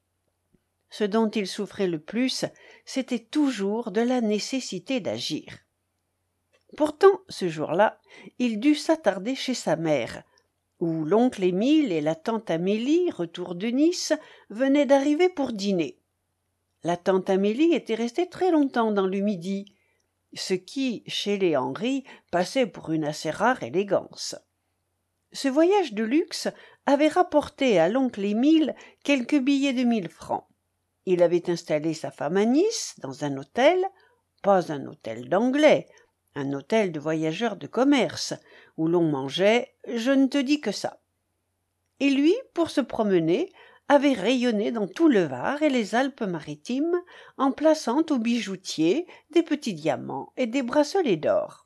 Ce dont il souffrait le plus, c'était toujours de la nécessité d'agir. Pourtant, ce jour-là, il dut s'attarder chez sa mère, où l'oncle Émile et la tante Amélie, retour de Nice, venaient d'arriver pour dîner. La tante Amélie était restée très longtemps dans le midi, ce qui, chez les Henry, passait pour une assez rare élégance. Ce voyage de luxe avait rapporté à l'oncle Émile quelques billets de mille francs. Il avait installé sa femme à Nice, dans un hôtel, pas un hôtel d'anglais, un hôtel de voyageurs de commerce, où l'on mangeait « je ne te dis que ça ». Et lui, pour se promener, avait rayonné dans tout le Var et les Alpes-Maritimes en plaçant aux bijoutiers des petits diamants et des bracelets d'or.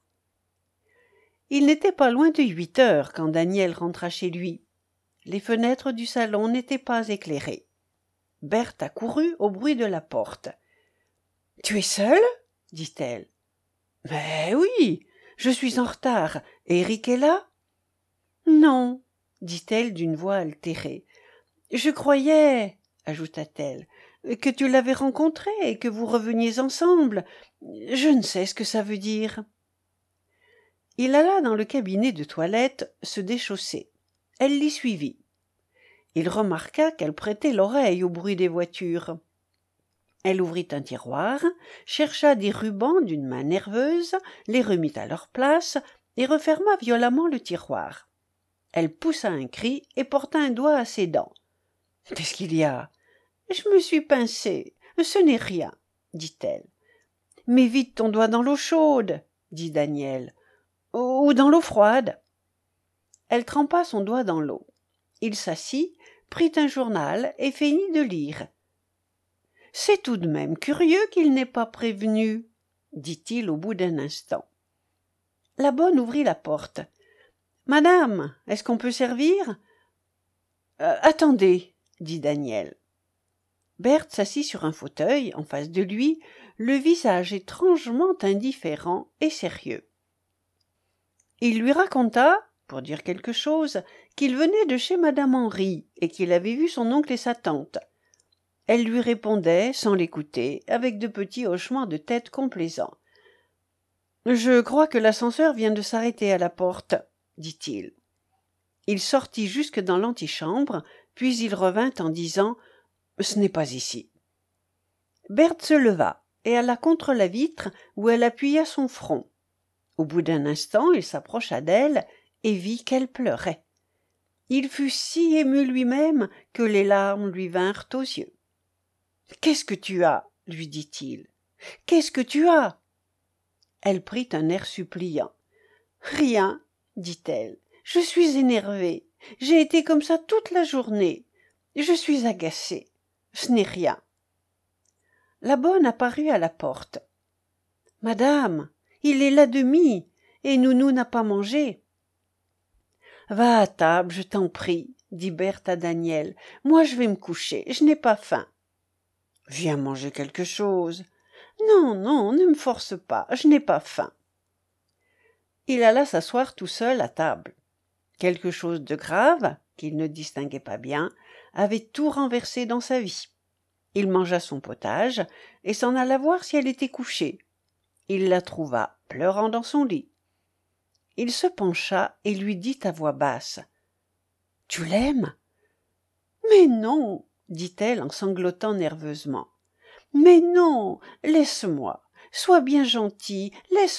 Il n'était pas loin de huit heures quand Daniel rentra chez lui. Les fenêtres du salon n'étaient pas éclairées. Berthe accourut au bruit de la porte. « Tu es seule ?» dit-elle. « Mais oui, je suis en retard. Éric est là ?»« Non, » dit-elle d'une voix altérée. « Je croyais, » ajouta-t-elle, « que tu l'avais rencontré et que vous reveniez ensemble. Je ne sais ce que ça veut dire. » Il alla dans le cabinet de toilette se déchausser. Elle l'y suivit. Il remarqua qu'elle prêtait l'oreille au bruit des voitures. Elle ouvrit un tiroir, chercha des rubans d'une main nerveuse, les remit à leur place et referma violemment le tiroir. Elle poussa un cri et porta un doigt à ses dents. « Qu'est-ce qu'il y a ?»« Je me suis pincée. Ce n'est rien, » dit-elle. « Mets vite ton doigt dans l'eau chaude, » dit Daniel. « Ou dans l'eau froide. » Elle trempa son doigt dans l'eau. Il s'assit, prit un journal et feignit de lire. « C'est tout de même curieux qu'il n'ait pas prévenu, » dit-il au bout d'un instant. La bonne ouvrit la porte. « Madame, est-ce qu'on peut servir ?»« Euh, attendez, » dit Daniel. Berthe s'assit sur un fauteuil, en face de lui, le visage étrangement indifférent et sérieux. Il lui raconta, pour dire quelque chose, qu'il venait de chez madame Henry et qu'il avait vu son oncle et sa tante. Elle lui répondait, sans l'écouter, avec de petits hochements de tête complaisants. « Je crois que l'ascenseur vient de s'arrêter à la porte, » dit-il. Il sortit jusque dans l'antichambre, puis il revint en disant « Ce n'est pas ici. » Berthe se leva et alla contre la vitre où elle appuya son front. Au bout d'un instant, il s'approcha d'elle et vit qu'elle pleurait. Il fut si ému lui-même que les larmes lui vinrent aux yeux. « Qu'est-ce que tu as ?» lui dit-il. « Qu'est-ce que tu as ?» Elle prit un air suppliant. « Rien, » dit-elle. « Je suis énervée. J'ai été comme ça toute la journée. Je suis agacée. Ce n'est rien. » La bonne apparut à la porte. « Madame, il est la demie, et Nounou n'a pas mangé. »« Va à table, je t'en prie, » dit Berthe à Daniel. « Moi, je vais me coucher, je n'ai pas faim. »« Viens manger quelque chose. »« Non, non, ne me force pas, je n'ai pas faim. » Il alla s'asseoir tout seul à table. Quelque chose de grave, qu'il ne distinguait pas bien, avait tout renversé dans sa vie. Il mangea son potage et s'en alla voir si elle était couchée. Il la trouva pleurant dans son lit. Il se pencha et lui dit à voix basse. « Tu l'aimes ?»« Mais non !» dit-elle en sanglotant nerveusement. « Mais non, laisse-moi, sois bien gentil, laisse-moi. »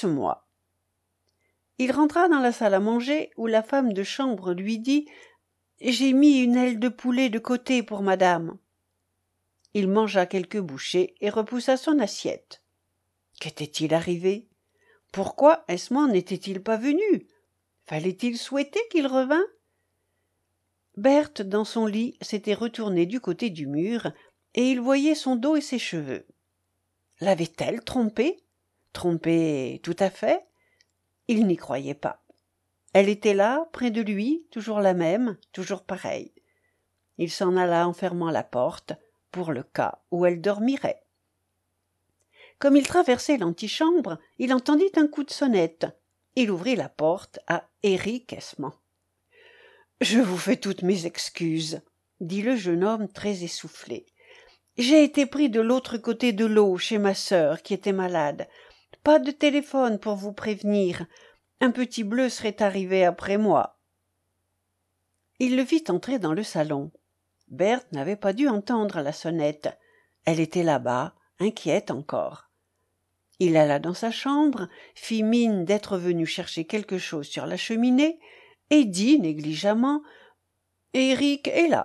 Il rentra dans la salle à manger où la femme de chambre lui dit « J'ai mis une aile de poulet de côté pour madame. » Il mangea quelques bouchées et repoussa son assiette. Qu'était-il arrivé? Pourquoi Esmond n'était-il pas venu? Fallait-il souhaiter qu'il revînt? Berthe, dans son lit, s'était retournée du côté du mur, et il voyait son dos et ses cheveux. L'avait-elle trompé? Trompé tout à fait? Il n'y croyait pas. Elle était là, près de lui, toujours la même, toujours pareille. Il s'en alla en fermant la porte, pour le cas où elle dormirait. Comme il traversait l'antichambre, il entendit un coup de sonnette. Il ouvrit la porte à Éric Esmond. « Je vous fais toutes mes excuses, » dit le jeune homme très essoufflé. « J'ai été pris de l'autre côté de l'eau chez ma sœur qui était malade. Pas de téléphone pour vous prévenir. Un petit bleu serait arrivé après moi. » Il le vit entrer dans le salon. Berthe n'avait pas dû entendre la sonnette. Elle était là-bas, inquiète encore. Il alla dans sa chambre, fit mine d'être venu chercher quelque chose sur la cheminée et dit négligemment « Éric est là. »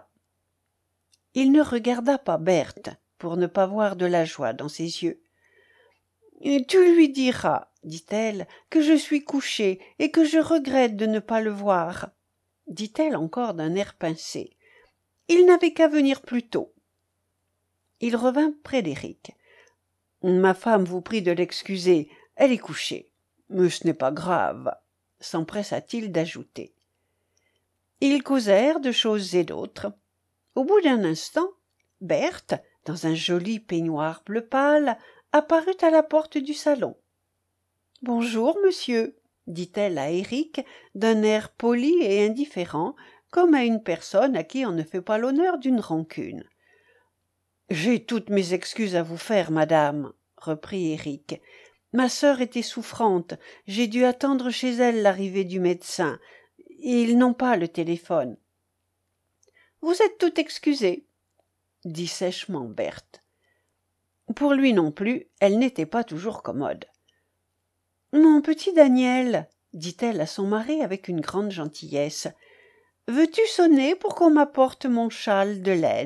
Il ne regarda pas Berthe pour ne pas voir de la joie dans ses yeux. « Tu lui diras, » dit-elle, « que je suis couchée et que je regrette de ne pas le voir, » dit-elle encore d'un air pincé. « Il n'avait qu'à venir plus tôt. » Il revint près d'Éric. « Ma femme vous prie de l'excuser, elle est couchée. Mais ce n'est pas grave, » s'empressa-t-il d'ajouter. Ils causèrent de choses et d'autres. Au bout d'un instant, Berthe, dans un joli peignoir bleu pâle, apparut à la porte du salon. « Bonjour, monsieur, » dit-elle à Éric, d'un air poli et indifférent, comme à une personne à qui on ne fait pas l'honneur d'une rancune. « J'ai toutes mes excuses à vous faire, madame, » reprit Éric. « Ma sœur était souffrante, j'ai dû attendre chez elle l'arrivée du médecin. Ils n'ont pas le téléphone. »« Vous êtes tout excusée, » dit sèchement Berthe. Pour lui non plus, elle n'était pas toujours commode. « Mon petit Daniel, » dit-elle à son mari avec une grande gentillesse, « veux-tu sonner pour qu'on m'apporte mon châle de laine ?»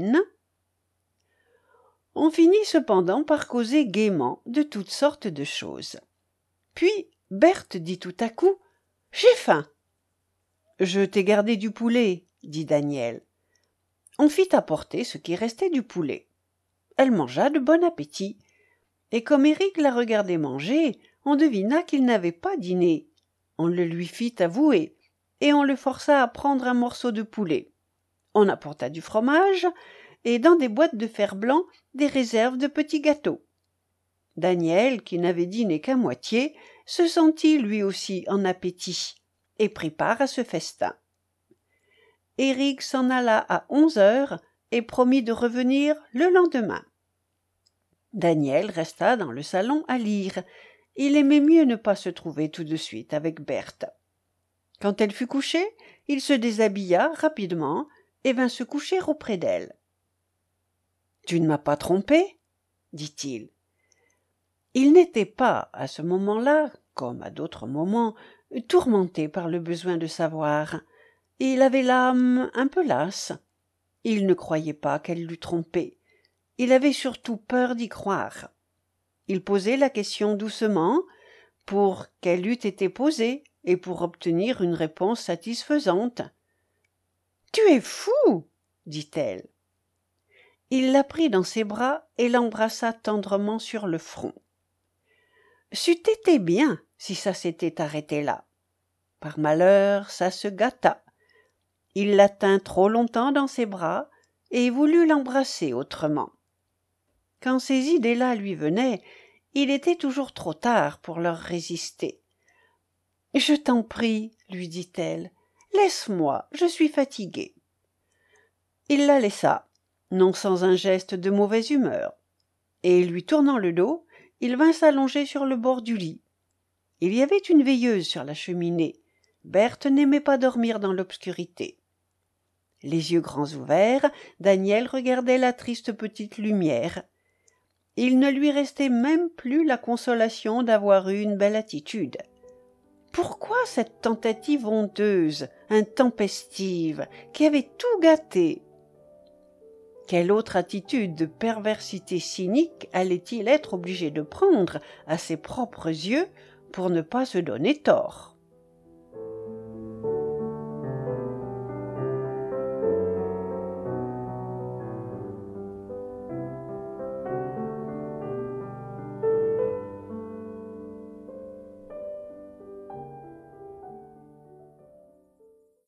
On finit cependant par causer gaiement de toutes sortes de choses. Puis Berthe dit tout à coup « J'ai faim !»« Je t'ai gardé du poulet, » dit Daniel. On fit apporter ce qui restait du poulet. Elle mangea de bon appétit, et comme Éric la regardait manger, on devina qu'il n'avait pas dîné. On le lui fit avouer, et on le força à prendre un morceau de poulet. On apporta du fromage, et dans des boîtes de fer-blanc, des réserves de petits gâteaux. Daniel, qui n'avait dîné qu'à moitié, se sentit lui aussi en appétit, et prit part à ce festin. Éric s'en alla à onze heures et promit de revenir le lendemain. Daniel resta dans le salon à lire. Il aimait mieux ne pas se trouver tout de suite avec Berthe. Quand elle fut couchée, il se déshabilla rapidement et vint se coucher auprès d'elle. « Tu ne m'as pas trompé ?» dit-il. Il n'était pas, à ce moment-là, comme à d'autres moments, tourmenté par le besoin de savoir. Il avait l'âme un peu lasse. Il ne croyait pas qu'elle l'eût trompé. Il avait surtout peur d'y croire. Il posait la question doucement, pour qu'elle eût été posée et pour obtenir une réponse satisfaisante. « Tu es fou !» dit-elle. Il la prit dans ses bras et l'embrassa tendrement sur le front. C'eût été bien si ça s'était arrêté là. Par malheur, ça se gâta. Il la tint trop longtemps dans ses bras et voulut l'embrasser autrement. Quand ces idées-là lui venaient, il était toujours trop tard pour leur résister. « Je t'en prie, lui dit-elle, laisse-moi, je suis fatiguée. » Il la laissa, non sans un geste de mauvaise humeur, et lui tournant le dos, il vint s'allonger sur le bord du lit. Il y avait une veilleuse sur la cheminée. Berthe n'aimait pas dormir dans l'obscurité. Les yeux grands ouverts, Daniel regardait la triste petite lumière. Il ne lui restait même plus la consolation d'avoir eu une belle attitude. Pourquoi cette tentative honteuse, intempestive, qui avait tout gâté? Quelle autre attitude de perversité cynique allait-il être obligé de prendre à ses propres yeux pour ne pas se donner tort?